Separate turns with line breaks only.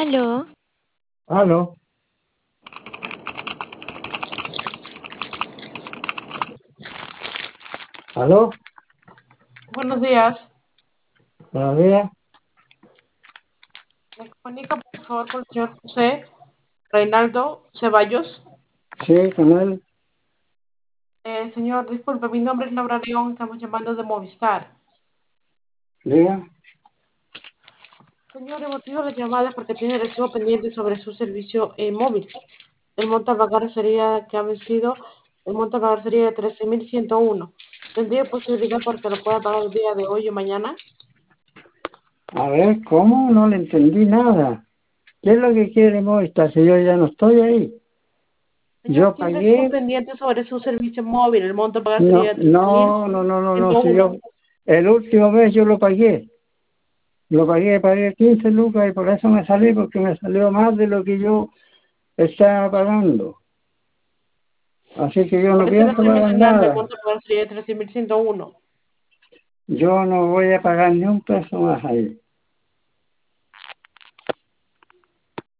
Aló,
Aló, aló,
Buenos días.
buenos días.
Me comunica, por favor, con el señor José Reinaldo Ceballos.
Sí, con él.
Señor, disculpe, mi nombre es Laura León, estamos llamando de Movistar.
Diga.
Señor, el motivo de la llamada es porque tiene recibo pendiente sobre su servicio móvil. El monto a pagar sería, que ha vencido, el monto a pagar sería de 13.101. ¿Tendría posibilidad porque lo pueda pagar el día de hoy o mañana?
A ver, ¿cómo? No le entendí nada. ¿Qué es lo que quiere Movistar si yo ya no estoy ahí?
Señor,
Yo
tiene recibo
pagué,
pendiente sobre su servicio móvil. El monto a pagar
no,
sería de trece mil
no, no, no, no, no,
ciento
si
uno.
yo, el último mes yo pagué 15 lucas y por eso me salí, porque me salió más de lo que yo estaba pagando. Así que yo
Por
no
eso le
pienso
estoy
pagar
mencionando, el
nada.
monto a pagar sería de 13.101.
Yo no voy a pagar ni un peso más ahí.